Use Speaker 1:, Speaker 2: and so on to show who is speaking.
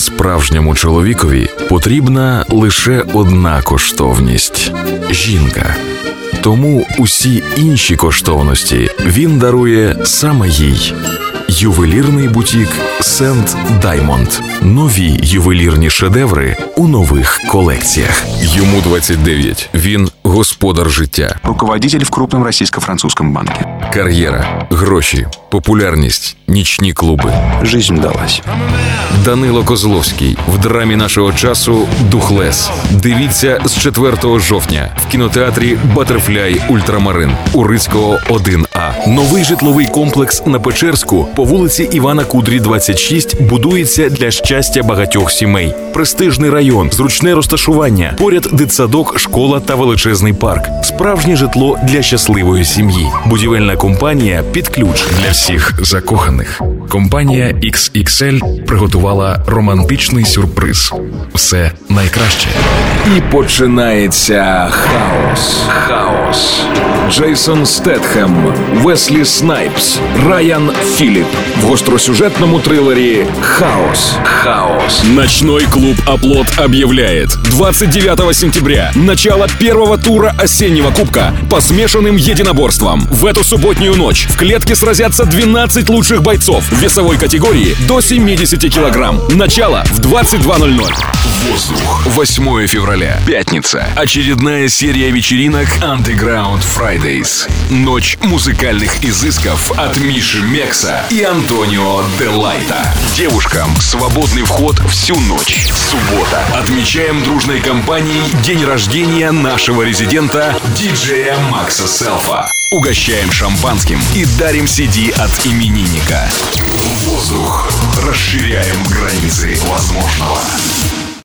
Speaker 1: Справжньому чоловікові потрібна лише одна коштовність – жінка. Тому усі інші коштовності він дарує саме їй. Ювелірний бутік Сент Даймонд. Нові ювелірні шедеври у нових колекціях. Йому 29. Він господар життя.
Speaker 2: Руководитель в крупном российско-французском банке.
Speaker 1: Кар'єра, гроші, популярність, нічні клуби.
Speaker 2: Жизнь далась.
Speaker 1: Данило Козловський в драмі нашого часу «Духлес». Дивіться з 4 жовтня в кінотеатрі «Батерфляй Ультрамарин» у Рицького 1А. Новий житловий комплекс на Печерську по вулиці Івана Кудрі, 26 будується для щастя багатьох сімей. Престижний район, зручне розташування, поряд дитсадок, школа та величезний парк. Справжнє житло для щасливої сім'ї. Будівельна компанія «Під ключ» для всіх закоханих. Компанія XXL приготувала романтичний сюрприз. Все найкраще. І починається хаос. Джейсон Стетхем, Веслі Снайпс, Райан Филипп в гостросюжетном триллере «Хаос». Ночной клуб «Оплот» объявляет 29 сентября начало первого тура осеннего кубка по смешанным единоборствам. В эту субботнюю ночь в клетке сразятся 12 лучших бойцов в весовой категории до 70 килограмм. Начало в 22:00. Воздух. 8 февраля. Пятница. Очередная серия вечеринок Underground Fridays. Ночь музыкальных изысков от Миши Мекса и Антонио Делайта. Девушкам свободный вход всю ночь. Суббота. Отмечаем дружной компанией день рождения нашего резидента, диджея Макса Селфа. Угощаем шампанским и дарим CD от именинника. Воздух. Расширяем границы возможного.